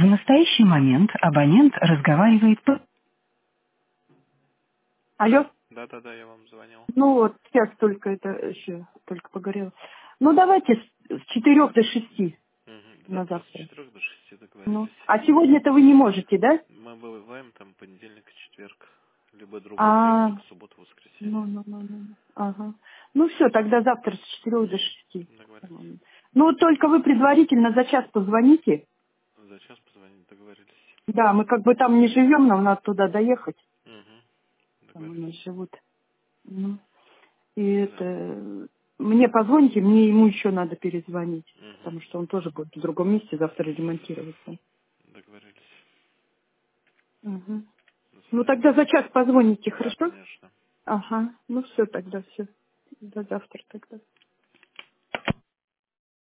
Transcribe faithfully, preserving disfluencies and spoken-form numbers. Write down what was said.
В настоящий момент абонент разговаривает по... Алло? Да-да-да, я вам звонил. Ну вот, сейчас только это еще только погорело. Ну давайте с с четырех до шести Мгм. на Завтра с завтра. четырех до шести Ну. договорились. А сегодня-то вы не можете, да? Мы бываем там понедельник и четверг. Либо другой А, вторник, суббота, ну, воскресенье. ну, ну, ну. ну. Ага. Ну все, тогда завтра с четырех до шести. Мгм. Договорились. М. Ну вот только вы предварительно за час позвоните. За час позвонить, договорились. Да, мы как бы там не живем, нам надо туда доехать. Угу. Там у нас Договорились. живут. Ну. И Да. это... Мне позвоните, мне ему еще надо перезвонить. Угу. Потому что он тоже будет в другом месте завтра ремонтироваться. Договорились. Мгм. До Ну свидания. тогда за час позвоните, Да, хорошо? конечно. Ага. Ну все тогда, все. До завтра тогда.